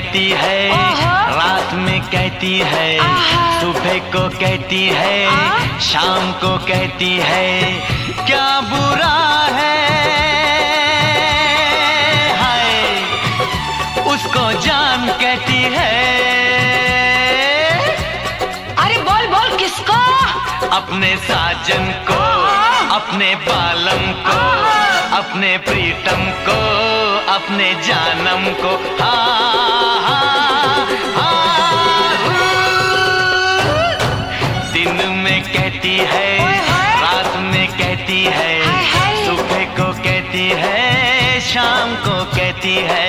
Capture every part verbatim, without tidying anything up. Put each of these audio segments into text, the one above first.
कहती है, रात में कहती है, सुबह को कहती है, शाम को कहती है, क्या बुरा है, हाय उसको जान कहती है। अरे बोल बोल किसको? अपने साजन को, अपने बालम को, अपने प्रीतम को, अपने जानम को। हाँ हाँ हाँ, दिन में कहती है, रात में कहती है, सुबह को कहती है, शाम को कहती है।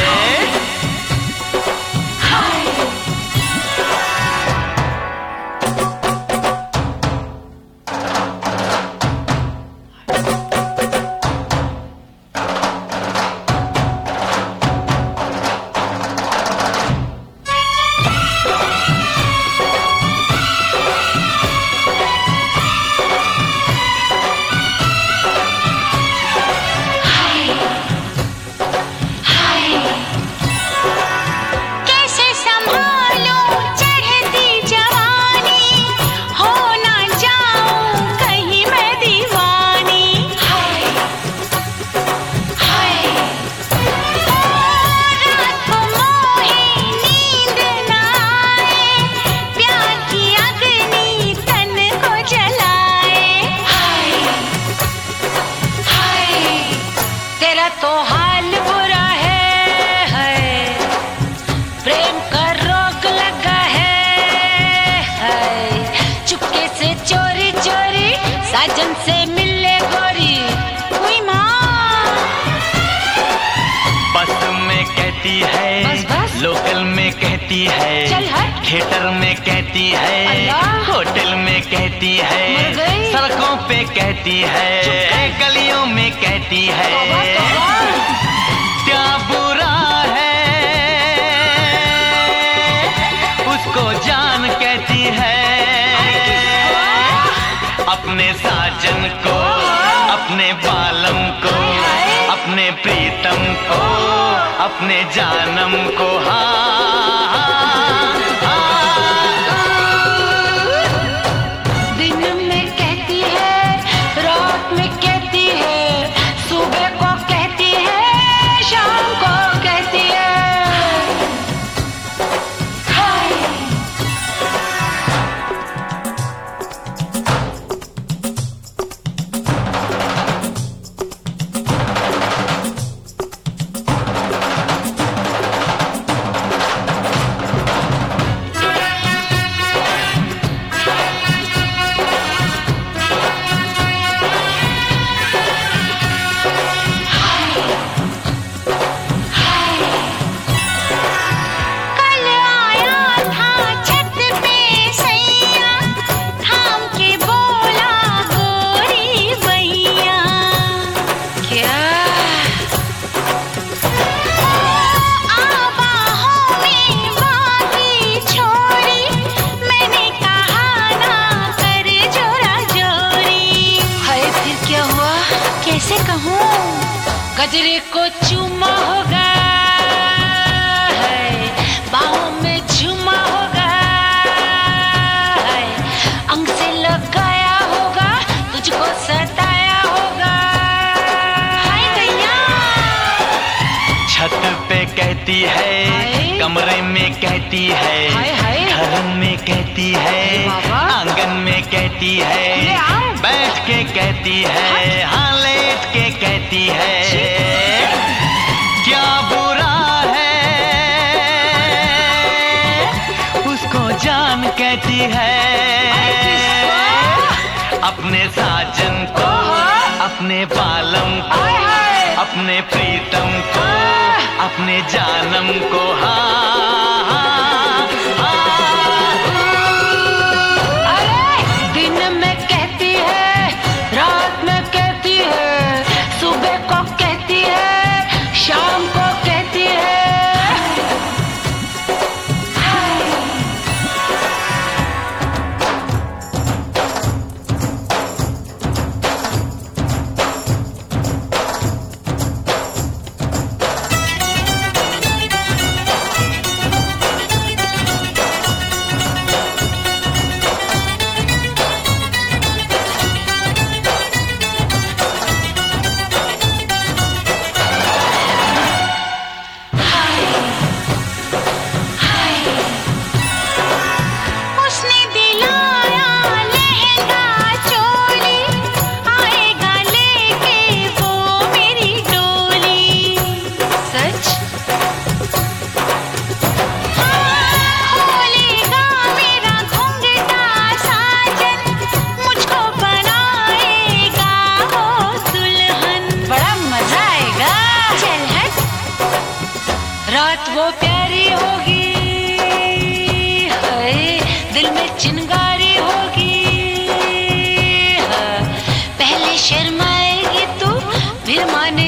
तो हाल बुरा है, है प्रेम का रोग लगा है, है चुपके से चोरी चोरी साजन से मिले गोरी। कोई माँ बस में कहती है, बस बस लोकल में कहती है, चल हट, थिएटर में कहती है, होटल में कहती है, सड़कों पे कहती है, गलियों में कहती है, क्या बुरा है, उसको जान कहती है। अपने साजन को, अपने बालम को, अपने प्रीतम को, अपने जानम को। हाँ हाँ हाँ, दिन में कहती है, रात में कहती है, सुबह को कहती है, शाम को कहती है। कैसे कहूँ, गजरे को चूमा होगा, बाहों में झूमा होगा, अंग से लगाया होगा, तुझको सताया होगा। हाय दैया, छत पे कहती है, कमरे में कहती है, घर में कहती है, आंगन में कहती है, बैठ के कहती है, हाँ लेट के कहती है, क्या बुरा है, उसको जान कहती है। अपने साजन को, अपने बालम को, अपने प्रीतम को, अपने जानम को। हाँ हाँ हाँ, अरे दिन में कहती है, रात में कहती है, सुबह को कहती है, शाम को कहती है।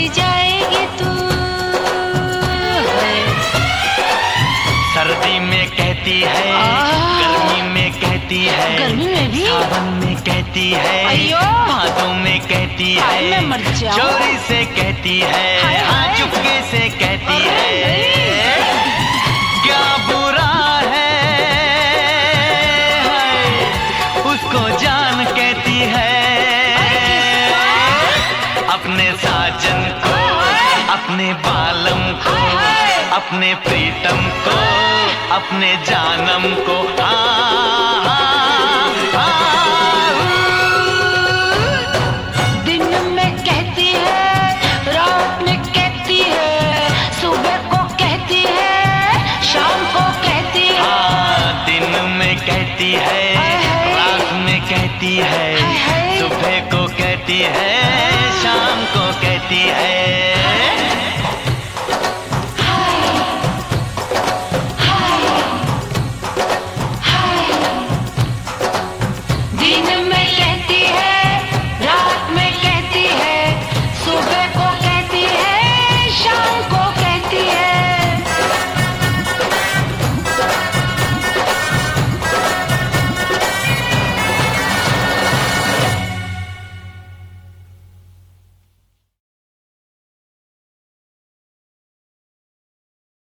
जाएगी तू। सर्दी में कहती है, गर्मी में कहती है, गर्मी में भी, सावन में कहती है, अयो भादों में कहती है, मैं मर जाऊं। चोरी से कहती है, हाय हाँ हाय। चुपके से कहती है, नहीं। क्या बुरा है, हाय, उसको जान कहती है। अपने साजन को, अपने बालम को, अपने प्रीतम को, अपने जानम को, हाँ, हाँ,